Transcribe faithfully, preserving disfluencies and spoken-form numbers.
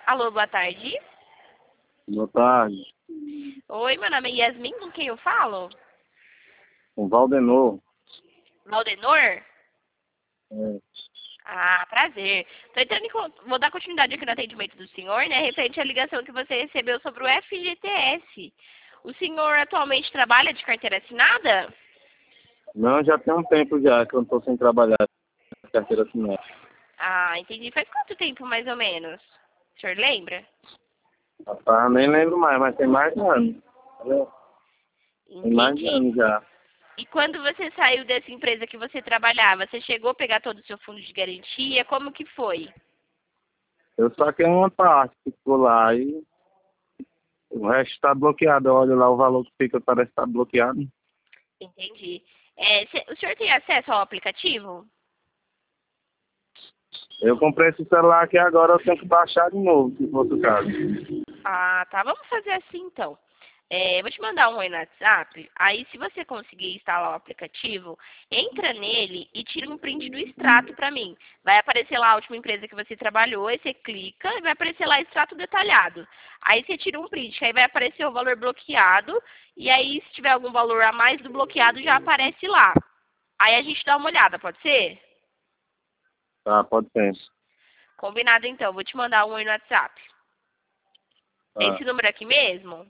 Alô, boa tarde. Boa tarde. Oi, meu nome é Yasmin, com quem eu falo? Com Valdenor. Valdenor? É. Ah, prazer. Tô entrando em, con- vou dar continuidade aqui no atendimento do senhor, né, referente à ligação que você recebeu sobre o F G T S. O senhor atualmente trabalha de carteira assinada? Não, já tem um tempo já que eu não estou sem trabalhar na carteira assinada. Ah, entendi. Faz quanto tempo, mais ou menos? O senhor lembra? Rapaz, nem lembro mais, mas tem mais de ano. Entendeu? Tem mais de Entendi. ano já. E quando você saiu dessa empresa que você trabalhava, você chegou a pegar todo o seu fundo de garantia? Como que foi? Eu saquei uma parte que ficou lá e o resto está bloqueado. Eu olho lá o valor que fica, parece que está bloqueado. Entendi. É, cê- o senhor tem acesso ao aplicativo? Eu comprei esse celular aqui agora, eu tenho que baixar de novo, se fosse o caso. Ah, tá. Vamos fazer assim então. É, eu vou te mandar um oi no WhatsApp. Aí, se você conseguir instalar o aplicativo, entra nele e tira um print do extrato para mim. Vai aparecer lá a última empresa que você trabalhou, aí você clica e vai aparecer lá extrato detalhado. Aí você tira um print, aí vai aparecer o valor bloqueado. E aí, se tiver algum valor a mais do bloqueado, já aparece lá. Aí a gente dá uma olhada, pode ser? Tá, pode ser. Combinado então. Vou te mandar um oi no WhatsApp. É Tá. esse número aqui mesmo?